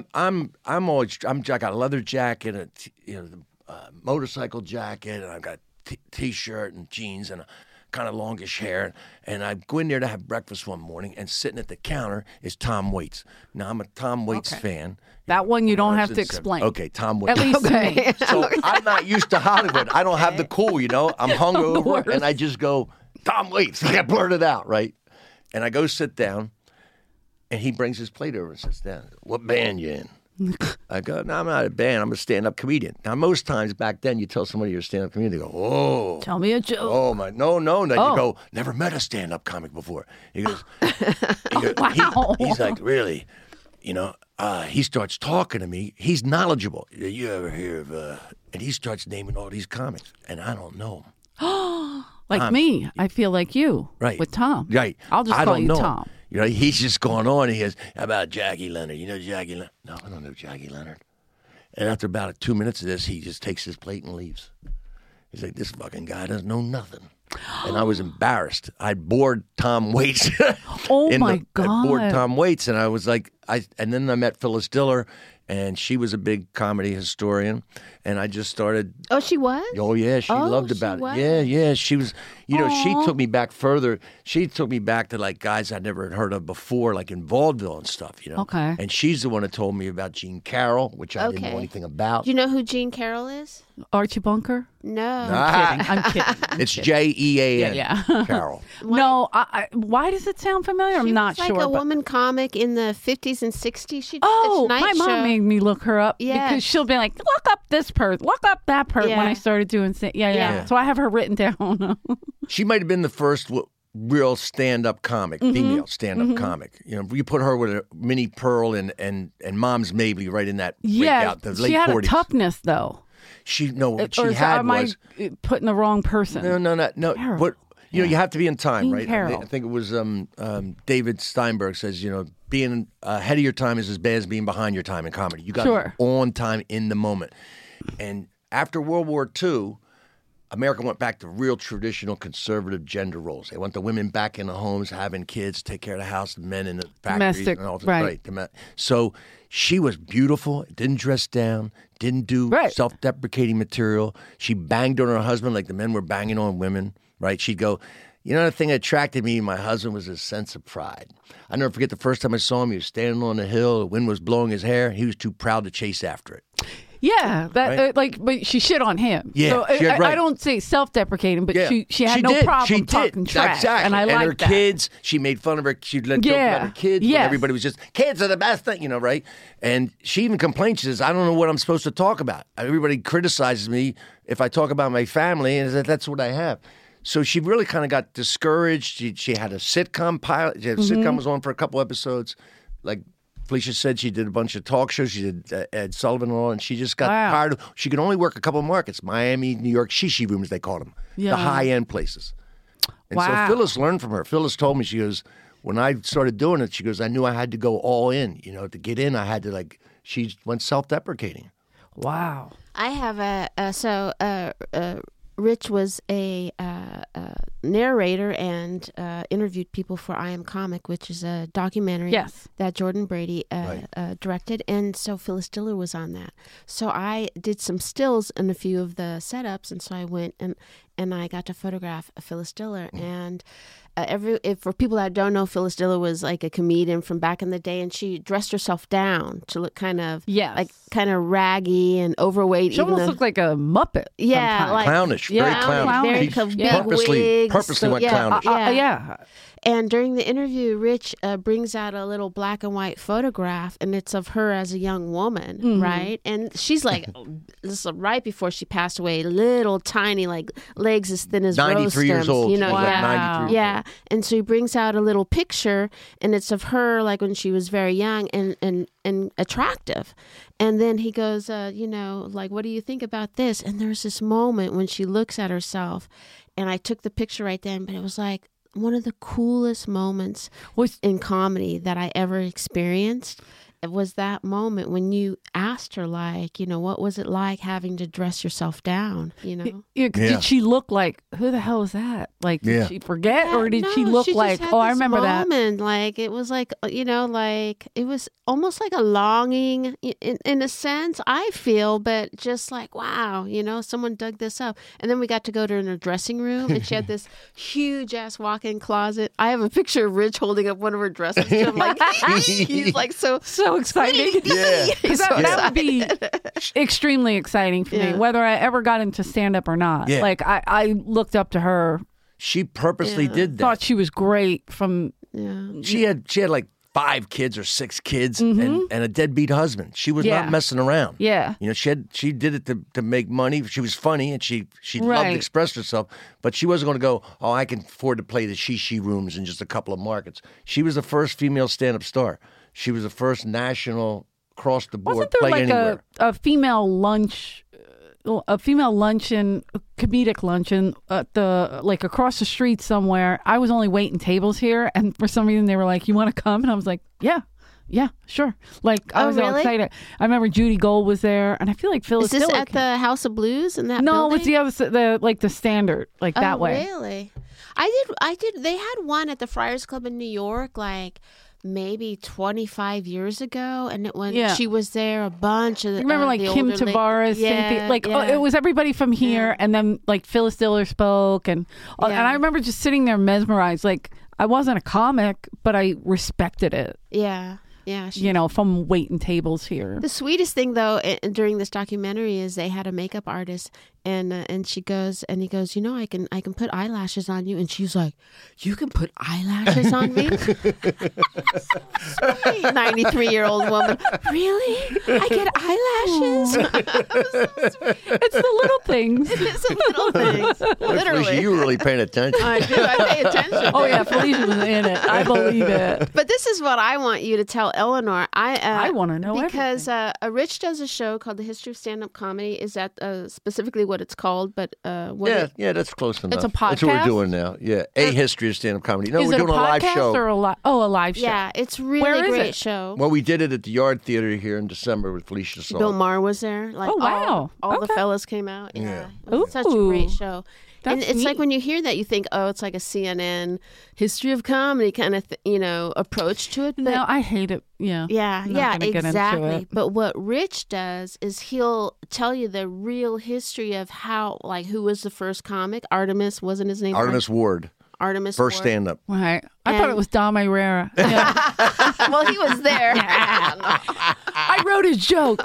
got a leather jacket, a motorcycle jacket, and I've got t-shirt and jeans and a kind of longish hair. And I go in there to have breakfast one morning, and sitting at the counter is Tom Waits. Now, I'm a Tom Waits fan. That one you don't have to explain. Okay, Tom Waits. At least to me. So I'm not used to Hollywood. I don't have the cool, I'm hungover, and I just go, Tom Waits. Like I blurt it out, right? And I go sit down, and he brings his plate over and sits down. What band you in? I go, no, I'm not a band. I'm a stand-up comedian. Now, most times back then, you tell somebody you're a stand-up comedian, they go, oh. Tell me a joke. Oh, my. No. You go, never met a stand-up comic before. He goes, Wow. He's like, really? He starts talking to me. He's knowledgeable. You ever hear of, and he starts naming all these comics, and I don't know them. Like me. I feel like you. Right. With Tom. Right. I'll just I call don't you know. Tom. He's just going on. He goes, how about Jackie Leonard? You know Jackie Leonard? No, I don't know Jackie Leonard. And after about 2 minutes of this, he just takes his plate and leaves. He's like, this fucking guy doesn't know nothing. And I was embarrassed. I bored Tom Waits. Oh, my God. I bored Tom Waits. And I was like, and then I met Phyllis Diller, and she was a big comedy historian. And I just started. Oh, she was? Oh, yeah. She loved about it. Yeah. She was, she took me back further. She took me back to like guys I'd never heard of before, like in vaudeville and stuff, Okay. And she's the one that told me about Gene Carroll, which I didn't know anything about. Do you know who Gene Carroll is? Archie Bunker? No. I'm kidding. It's Jean. Yeah. Carroll. No, why does it sound familiar? I'm not She sure. was like a but- woman comic in the 50s and 60s. She did Oh, this my night mom show. made me look her up Yes. because she'll be like, look up this person, look up that person when Yeah. I started doing yeah. Yeah. So I have her written down. She might have been the first real stand-up comic, female stand-up comic. You put her with a Minnie Pearl and Mom's Mabley right in that breakout, the late she had 40s. a toughness though. What Or she had am was I putting the wrong person? no. Carol. What you have to be in time, Gene right? Carroll. I think it was David Steinberg says, being ahead of your time is as bad as being behind your time in comedy. You got to Sure. be on time in the moment. And after World War II, America went back to real traditional conservative gender roles. They want the women back in the homes, having kids, take care of the house, the men in the factories. Domestic, and all that. right. So she was beautiful, didn't dress down, didn't do self-deprecating material. She banged on her husband like the men were banging on women, right? She'd go, the thing that attracted me, my husband, was his sense of pride. I never forget the first time I saw him. He was standing on the hill. The wind was blowing his hair. He was too proud to chase after it. Yeah, that Right? but she shit on him. Yeah, so right. I don't say self-deprecating, but Yeah. she had no did. problem She did. talking trash, Exactly. and I like her that. kids, she made fun of her. She'd let joke about her kids. When Yes. everybody was just, kids are the best thing, right? And she even complained. She says, I don't know what I'm supposed to talk about. Everybody criticizes me if I talk about my family, and that's what I have. So she really kind of got discouraged. She had a sitcom pilot. The sitcom was on for a couple episodes. Like Felicia said, she did a bunch of talk shows. She did Ed Sullivan and all, and she just got tired of. She could only work a couple of markets: Miami, New York, shishi rooms they called them, the high-end places. And so Phyllis learned from her. Phyllis told me, she goes, when I started doing it, she goes, I knew I had to go all in. To get in, I had to she went self-deprecating. Wow. I have Rich was a narrator and interviewed people for I Am Comic, which is a documentary that Jordan Brady directed. And so Phyllis Diller was on that. So I did some stills in a few of the setups. And so I went and I got to photograph Phyllis Diller. And for people that don't know, Phyllis Diller was like a comedian from back in the day, and she dressed herself down to look kind of raggy and overweight. She almost looked like a Muppet. Yeah, sometimes. like clownish, very clownish. She purposely went clownish. Yeah. And during the interview, Rich brings out a little black and white photograph, and it's of her as a young woman, right? And she's like, this is right before she passed away, little tiny, like legs as thin as 93 rose stems, years old. you know? She was Yeah. like 93. Yeah. And so he brings out a little picture, and it's of her like when she was very young and attractive. And then he goes, like, what do you think about this? And there's this moment when she looks at herself, and I took the picture right then, but it was like one of the coolest moments in comedy that I ever experienced. was that moment when you asked her, like, what was it like having to dress yourself down, Yeah, did she look like, who the hell is that? Like, did she forget, or did she look like, I remember that? Like, it was like, like, it was almost like a longing in a sense, I feel, but just like, wow, someone dug this up. And then we got to go to her dressing room, and she had this huge ass walk-in closet. I have a picture of Rich holding up one of her dresses. So I'm like, he's like so exciting. Yeah. That would be extremely exciting for me, whether I ever got into stand-up or not. Yeah. Like, I looked up to her. She purposely did that. Thought she was great from... She had like 5 kids or 6 kids and a deadbeat husband. She was not messing around. Yeah. She did it to make money. She was funny, and she loved to express herself, but she wasn't going to go, I can afford to play the she rooms in just a couple of markets. She was the first female stand-up star. She was the first national across the board. Wasn't there play like anywhere. a female luncheon, comedic luncheon at across the street somewhere? I was only waiting tables here, and for some reason they were like, "You want to come?" And I was like, "Yeah, sure." Like, I was all excited. I remember Judy Gold was there, and I feel like Phyllis. Is this Diller at the House of Blues in that? No, building? it's the other, the Standard, like that way. Really? I did. They had one at the Friars Club in New York, like maybe 25 years ago, and she was there, a bunch of remember like Kim Tavares, it was everybody from here, and then like Phyllis Diller spoke, and I remember just sitting there mesmerized. Like, I wasn't a comic, but I respected it. Yeah. From waiting tables here. The sweetest thing though during this documentary is they had a makeup artist, and he goes, I can put eyelashes on you, and she's like, "You can put eyelashes on me?" So sweet, 93-year-old woman. Really? I get eyelashes? It's the little things. It is the little things. Literally. Felicia, you were really paying attention. I do. I pay attention. Oh yeah, Felicia was in it. I believe it. But this is what I want you to tell Eleanor. I want to know because Rich does a show called The History of Stand-Up Comedy. Is that specifically what it's called? But that's close enough. It's a podcast. That's what we're doing now. Yeah, a history of stand-up comedy. No, is we're it doing a live show. Or a live show. Yeah, it's really Where is great it? show. Well, we did it at the Yard Theater here in December with Felicia Saul. Bill Maher was there. Like, oh wow! All the fellas came out. Yeah. It was such a great show. And That's it's neat. like when you hear that, you think, it's like a CNN history of comedy kind of, approach to it. But No, I hate it. Yeah. I'm not gonna get into exactly. it. But what Rich does is he'll tell you the real history of how, like, who was the first comic. Artemis wasn't his name. Artemis Ward. Artemis First Ward. stand-up. Right. I thought it was Dom Irera. Yeah. Well, he was there. I wrote his joke.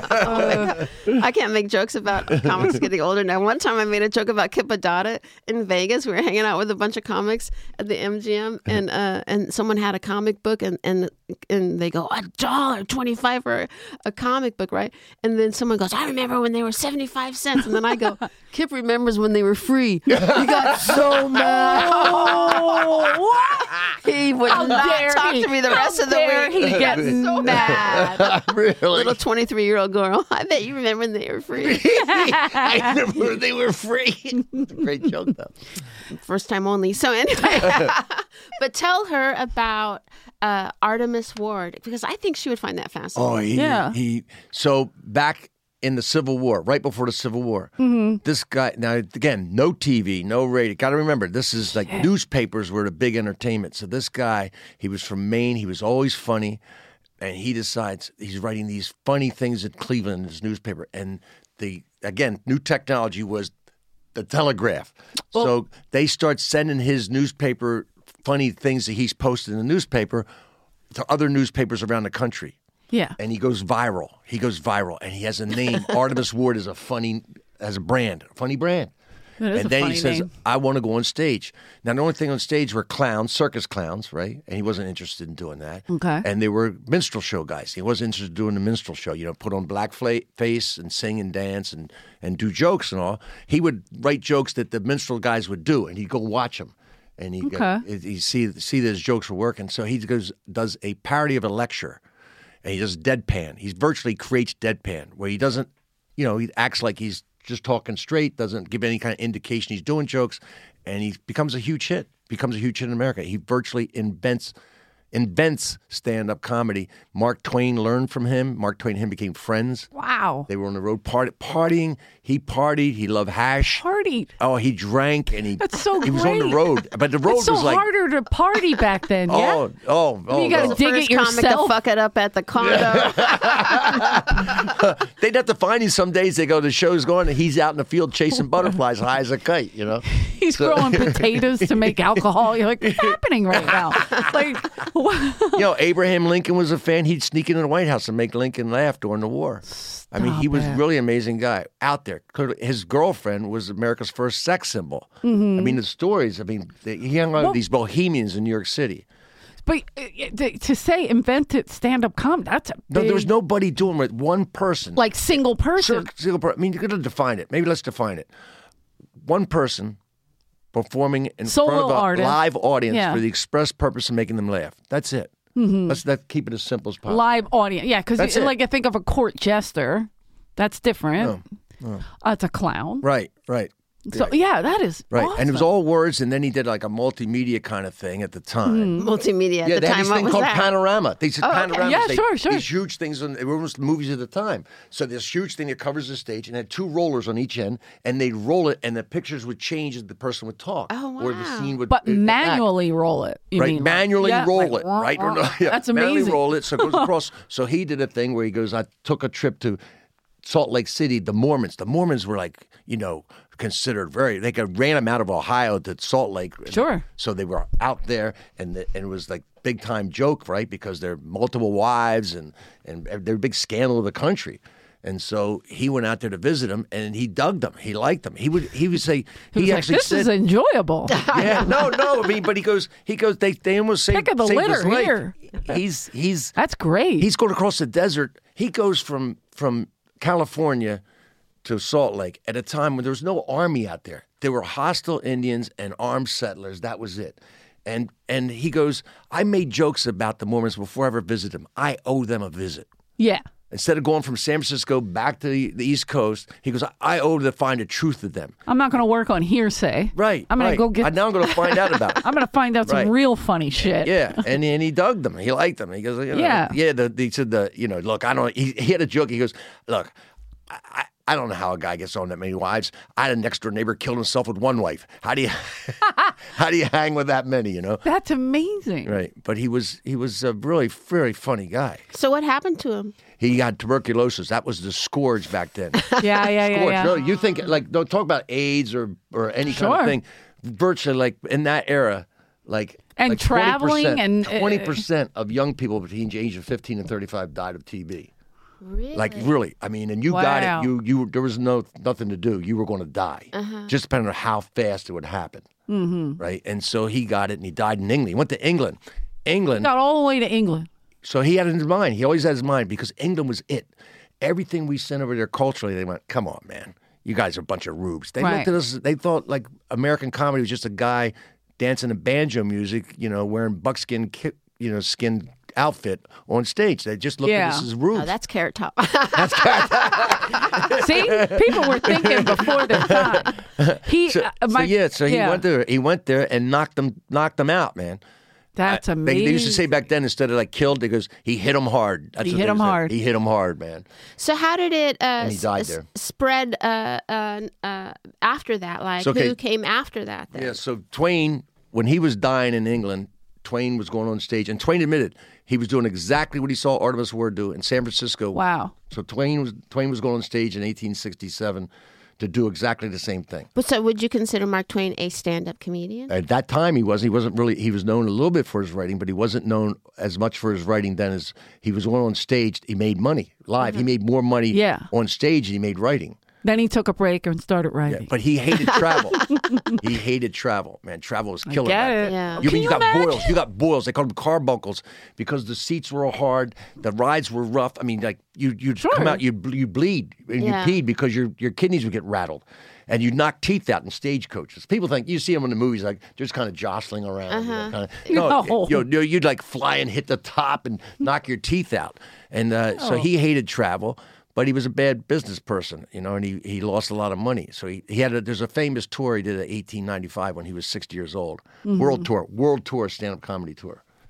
I can't make jokes about comics getting older now. One time I made a joke about Kip Adada in Vegas. We were hanging out with a bunch of comics at the MGM, and someone had a comic book, and they go, $1.25 for a comic book, right? And then someone goes, I remember when they were 75 cents. And then I go, Kip remembers when they were free. He got so mad. What? He would not talk to me the rest of the week. He gets so mad. Really? Little 23-year-old girl. I bet you remember when they were free. I remember when they were free. It's a great joke, though. First time only. So anyway, but tell her about Artemis Ward, because I think she would find that fascinating. So back in the Civil War, right before the Civil War, this guy, now again, no TV, no radio. Got to remember, this is like newspapers were the big entertainment. So this guy, he was from Maine. He was always funny. And he decides he's writing these funny things at Cleveland in his newspaper. And new technology was the telegraph. So they start sending his newspaper funny things that he's posted in the newspaper to other newspapers around the country. Yeah. And he goes viral. And he has a name. Artemis Ward is a funny brand. And then he says, I want to go on stage. Now, the only thing on stage were clowns, circus clowns, right? And he wasn't interested in doing that. Okay. And they were minstrel show guys. He wasn't interested in doing the minstrel show, put on black face and sing and dance and do jokes and all. He would write jokes that the minstrel guys would do, and he'd go watch them. And he'd see that his jokes were working. So he does a parody of a lecture, and he does deadpan. He virtually creates deadpan, where he doesn't, he acts like he's just talking straight, doesn't give any kind of indication he's doing jokes, and he becomes a huge hit. In America. He virtually invents, invents stand-up comedy. Mark Twain learned from him. Mark Twain and him became friends. Wow. They were on the road partying. He partied. He loved hash. Partied. Oh, he drank and he. That's so He was on the great. road, but the road It's so was like. harder to party back then, yeah? Oh, You gotta no. dig it First comic to yourself. fuck it up at the condo. They'd have to find him some days. They go, the show's going, and he's out in the field chasing butterflies high as a kite, you know? He's growing potatoes to make alcohol. You're like, what's happening right now? Like, what? You know, Abraham Lincoln was a fan. He'd sneak into the White House and make Lincoln laugh during the war. I mean, he was it. really an amazing guy out there. His girlfriend was America's first sex symbol. Mm-hmm. I mean, the stories, he hung out with these bohemians in New York City. But to say invented stand-up comedy, that's a No, big, there was nobody doing it. One person. like single person. I mean, you're going to define it. Maybe let's define it. One person performing in Solo front of a artist. live audience Yeah. for the express purpose of making them laugh. That's it. Let's keep it as simple as possible. Live audience. Yeah, That's because it. like I think of a court jester. That's different. It's a clown. Right. So yeah, that is Right, awesome. and it was all words, and then he did like a multimedia kind of thing at the time. Multimedia at Yeah, the they had time. this What thing was called that? Panorama. They said Panorama. Yeah, sure. These huge things, they were almost movies at the time. So this huge thing that covers the stage and had two rollers on each end, and they'd roll it, and the pictures would change as the person would talk. Oh, Or the wow. scene would But act. manually roll it. You Right, mean, like- manually yeah, roll like, it, right? Or no, yeah, That's manually amazing. roll it, so it goes across. So he did a thing where he goes, I took a trip to Salt Lake City, the Mormons. The Mormons were like, considered they ran them out of Ohio to Salt Lake. Sure. So they were out there, and it was like big time joke, right? Because they're multiple wives, and they're a big scandal of the country. And so he went out there to visit them, and he dug them. He liked them. He would say He was like, actually this said, is enjoyable. yeah, no. I mean, but he goes. They almost saved, Pick of the saved litter his life. here. He's That's great. he's going across the desert. He goes from California to Salt Lake at a time when there was no army out there. There were hostile Indians and armed settlers. That was it. And he goes, I made jokes about the Mormons before I ever visited them. I owe them a visit. yeah. Instead of going from San Francisco back to the East Coast, he goes, I owe to find the truth of them. I'm not going to work on hearsay. Right. I'm going right. to go get. Now I'm going to find out about it. I'm going to find out some Right. real funny shit. Yeah, and he dug them. He liked them. He goes, Yeah. He said look, I don't. He had a joke. He goes, look, I don't know how a guy gets on that many wives. I had a next door neighbor killed himself with one wife. How do you hang with that many? That's amazing. Right. But he was a really very funny guy. So what happened to him? He had tuberculosis. That was the scourge back then. Yeah. Scourge. Really, you think don't talk about AIDS or any kind Sure. of thing. Virtually like in that era, And like traveling 20%, and 20% of young people between the age of 15 and 35 died of TB. Really? Like really, I mean, and you Wow. got it. You there was nothing to do. You were going to die, just depending on how fast it would happen, right? And so he got it, and he died in England. He went to England. Got all the way to England. So he had it in his mind. He always had his mind because England was it. Everything we sent over there culturally, they went, "Come on, man, you guys are a bunch of rubes." They Right. looked at us. They thought like American comedy was just a guy dancing to banjo music, wearing buckskin, skin outfit on stage. They just looked Yeah. at us as rubes. Oh, that's Carrot Top. See, people were thinking before their time. He went there and knocked them out, man. That's They amazing. used to say back then, instead of like killed, they goes, he hit him hard. That's He what hit they him said. hard. He hit him hard, man. So how did it he died there. spread after that? Like, So, okay. who came after that then? Yeah, so Twain, when he was dying in England, Twain was going on stage, and Twain admitted he was doing exactly what he saw Artemus Ward do in San Francisco. Wow. So Twain was going on stage in 1867 to do exactly the same thing. But so would you consider Mark Twain a stand-up comedian? At that time, he wasn't really. He was known a little bit for his writing, but he wasn't known as much for his writing then as he was going on stage. He made money live. He made more money Yeah. on stage than he made writing. Then he took a break and started Yeah, writing. but he hated travel. He hated travel, man. Travel was killing get back it. then. Yeah. You Can mean you you got imagine? boils? You got boils. They called them carbuncles because the seats were all hard. The rides were rough. I mean, like you'd Sure. come out, you bleed and Yeah. you peed because your kidneys would get rattled, and you knock teeth out in stagecoaches. People think you see them in the movies like just kind of jostling around. No. You'd like fly and hit the top and knock your teeth out. And so he hated travel. But he was a bad business person, and he lost a lot of money. So he had there's a famous tour he did in 1895 when he was 60 years old. Mm-hmm. World tour stand-up comedy tour.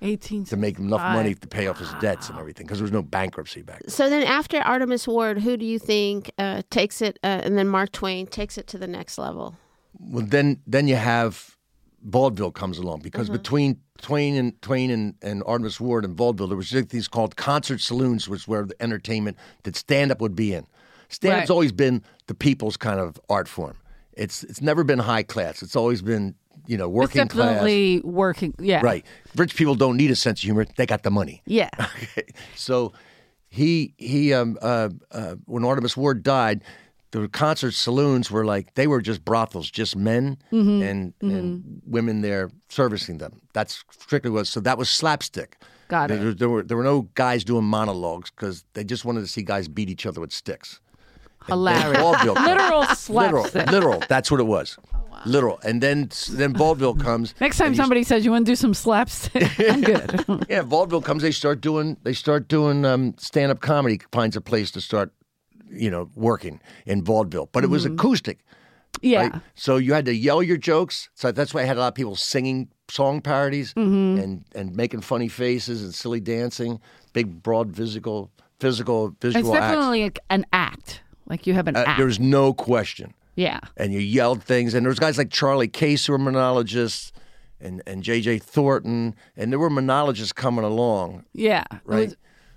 to make enough money to pay off his debts and everything, because there was no bankruptcy back then. So then after Artemus Ward, who do you think takes it, and then Mark Twain takes it to the next level? Well, then you have vaudeville comes along, because between Twain and Artemus Ward and vaudeville, there was these called concert saloons, which were the entertainment that stand-up would be in. Stand-up's always been the people's kind of art form. It's never been high class. It's always been, working It's definitely class. working, yeah. Right. Rich people don't need a sense of humor. They got the money. Yeah. Okay. So he when Artemus Ward died, the concert saloons were like, they were just brothels, just men and women there servicing them. That's strictly what. So that was slapstick. Got it. There were no guys doing monologues, because they just wanted to see guys beat each other with sticks. Hilarious. Vaudeville comes. Literal slapstick. Literal. That's what it was. Literal. And then vaudeville comes. Next time somebody says you want to do some slapstick, I'm good. Yeah, vaudeville comes. They start doing stand-up comedy. Finds a place to start, working in vaudeville. But it was acoustic. Yeah. Right? So you had to yell your jokes. So that's why I had a lot of people singing song parodies and making funny faces and silly dancing. Big, broad, visual It's acts. definitely an act. Like you have an act. There's no question. Yeah. And you yelled things. And there was guys like Charlie Case who were monologists, and J.J. Thornton. And there were monologists coming along. Yeah. Right?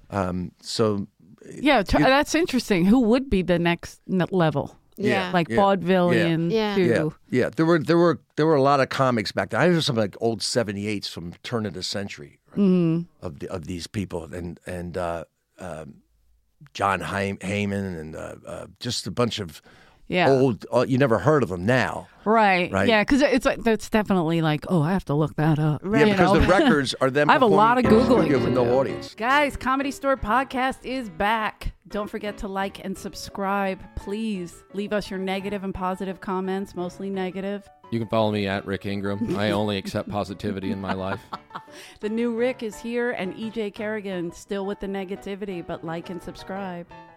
That's interesting. Who would be the next level? Yeah. Like vaudevillian too. Yeah. There were a lot of comics back then. I heard some like old 78s from turn of the century, right? of these people, and John Heyman and just a bunch of old. You never heard of them now, right? Right? Yeah, because it's like that's definitely like, oh, I have to look that up. Yeah, because the records are them. I have a lot of Googling with to no do. audience. Guys, Comedy Store Podcast is back. Don't forget to like and subscribe. Please leave us your negative and positive comments, mostly negative. You can follow me at Rick Ingram. I only accept positivity in my life. The new Rick is here, and EJ Kerrigan still with the negativity, but like and subscribe.